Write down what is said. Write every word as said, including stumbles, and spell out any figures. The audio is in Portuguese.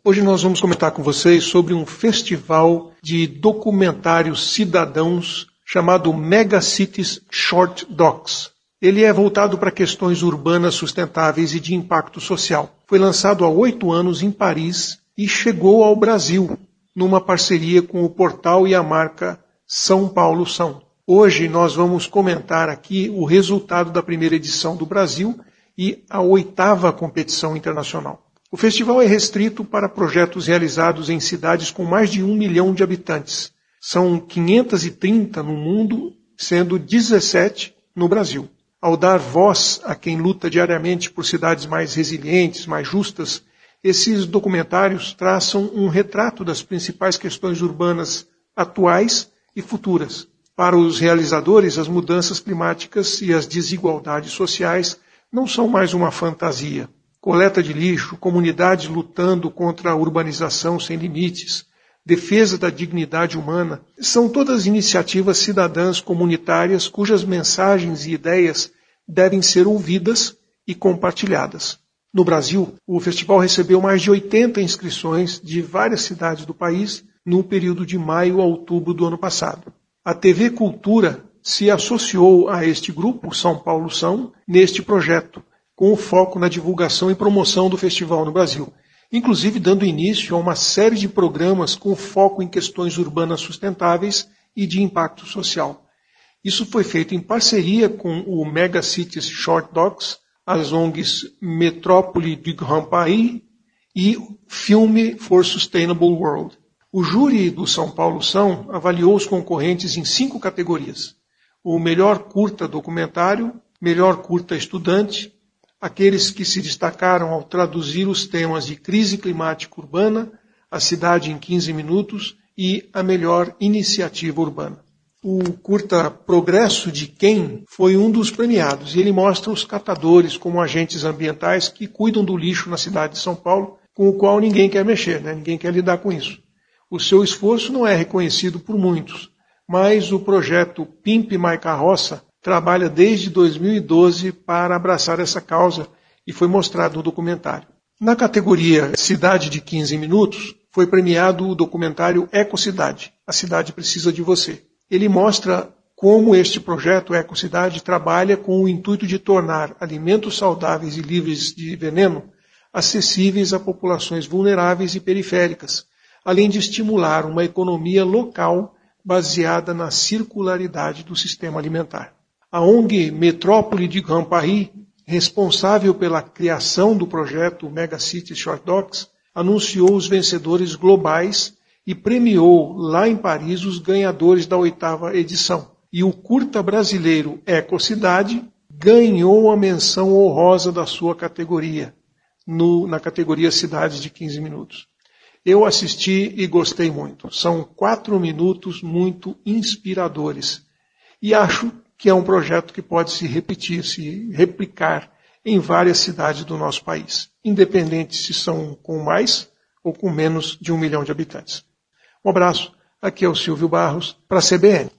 Hoje nós vamos comentar com vocês sobre um festival de documentários cidadãos chamado Mega Cities Short Docs. Ele é voltado para questões urbanas sustentáveis e de impacto social. Foi lançado há oito anos em Paris e chegou ao Brasil, numa parceria com o portal e a marca São Paulo São. Hoje nós vamos comentar aqui o resultado da primeira edição do Brasil e a oitava competição internacional. O festival é restrito para projetos realizados em cidades com mais de um milhão de habitantes. São quinhentas e trinta no mundo, sendo dezessete no Brasil. Ao dar voz a quem luta diariamente por cidades mais resilientes, mais justas, esses documentários traçam um retrato das principais questões urbanas atuais e futuras. Para os realizadores, as mudanças climáticas e as desigualdades sociais não são mais uma fantasia. Coleta de lixo, comunidades lutando contra a urbanização sem limites, defesa da dignidade humana, são todas iniciativas cidadãs comunitárias cujas mensagens e ideias devem ser ouvidas e compartilhadas. No Brasil, o festival recebeu mais de oitenta inscrições de várias cidades do país no período de maio a outubro do ano passado. A T V Cultura se associou a este grupo, São Paulo São, neste projeto, com o foco na divulgação e promoção do festival no Brasil, inclusive dando início a uma série de programas com foco em questões urbanas sustentáveis e de impacto social. Isso foi feito em parceria com o Mega Cities Short Docs, as O N Gs Métropole du Grand Paris e Film for Sustainable World. O júri do São Paulo São avaliou os concorrentes em cinco categorias: o melhor curta documentário, melhor curta estudante, aqueles que se destacaram ao traduzir os temas de crise climática urbana, a cidade em quinze minutos e a melhor iniciativa urbana. O curta Progresso de Quem foi um dos premiados e ele mostra os catadores como agentes ambientais que cuidam do lixo na cidade de São Paulo, com o qual ninguém quer mexer, né? Ninguém quer lidar com isso. O seu esforço não é reconhecido por muitos, mas o projeto Pimp My Carroça trabalha desde dois mil e doze para abraçar essa causa e foi mostrado no documentário. Na categoria Cidade de quinze minutos, foi premiado o documentário Ecocidade, A Cidade Precisa de Você. Ele mostra como este projeto Ecocidade trabalha com o intuito de tornar alimentos saudáveis e livres de veneno acessíveis a populações vulneráveis e periféricas, além de estimular uma economia local baseada na circularidade do sistema alimentar. A O N G Métropole du Grand Paris, responsável pela criação do projeto Mega Cities Short Docs, anunciou os vencedores globais e premiou lá em Paris os ganhadores da oitava edição. E o curta brasileiro Ecocidade ganhou a menção honrosa da sua categoria, no, na categoria Cidades de quinze minutos. Eu assisti e gostei muito. São quatro minutos muito inspiradores. E acho que é um projeto que pode se repetir, se replicar em várias cidades do nosso país, independente se são com mais ou com menos de um milhão de habitantes. Um abraço, aqui é o Silvio Barros, para a C B N.